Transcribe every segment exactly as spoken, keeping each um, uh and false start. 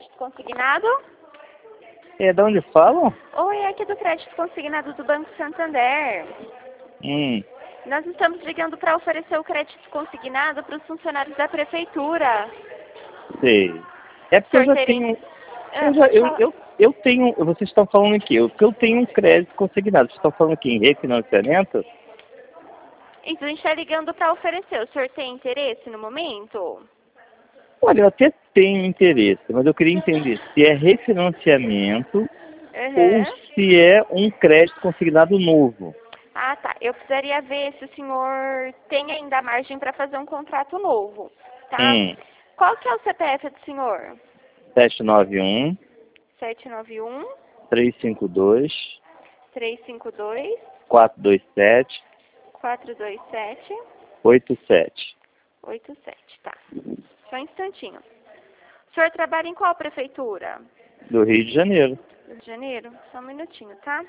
crédito consignado? É, de onde falam? Oi, é aqui do crédito consignado do Banco Santander. Hum, Nós estamos ligando para oferecer o crédito consignado para os funcionários da prefeitura. sei. É porque eu já Sorteio. tenho... Ah, Eu, já, pode eu, falar. eu, eu tenho... Vocês estão falando aqui, eu, que eu tenho um crédito consignado. Vocês estão falando aqui em refinanciamento? Então, a gente está ligando para oferecer. O senhor tem interesse no momento? Olha, eu até tenho interesse, mas eu queria entender se é refinanciamento ou Uhum. se é um crédito consignado novo. Ah, tá. Eu precisaria ver se o senhor tem ainda margem para fazer um contrato novo, tá? Hum, Qual que é o C P F do senhor? sete nove um, sete nove um, três cinco dois, três cinco dois, quatro dois sete, quatro dois sete, oito sete. oito sete, tá. Só um instantinho. O senhor trabalha em qual prefeitura? Do Rio de Janeiro. Rio de Janeiro? Só um minutinho, tá?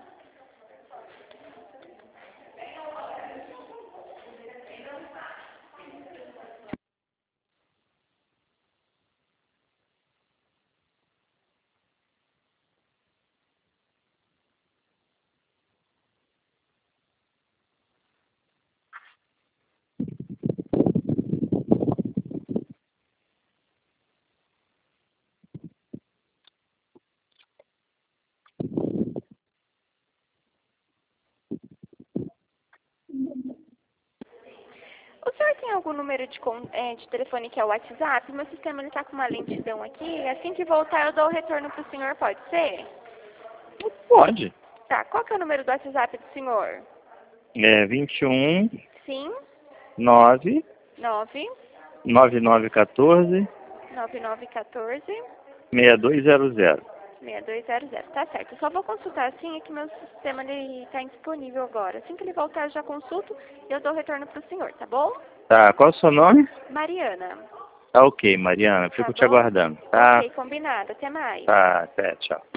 O senhor tem algum número de, con- eh, de telefone que é o WhatsApp? Meu sistema está com uma lentidão aqui. Assim que voltar, eu dou o retorno para o senhor, pode ser? Pode. Tá, qual que é o número do WhatsApp do senhor? É vinte e um, Sim, nove, nove nove nove um quatro, nove nove um quatro, seis dois zero zero. seis dois zero zero. Tá certo. Eu só vou consultar assim, é que meu sistema está indisponível agora. Assim que ele voltar, eu já consulto e eu dou o retorno para o senhor, tá bom? Tá, qual é o seu nome? Mariana, Tá ok, Mariana. tá Fico te bom? aguardando. Tá, Ok, combinado. Até mais. tá, até, tchau.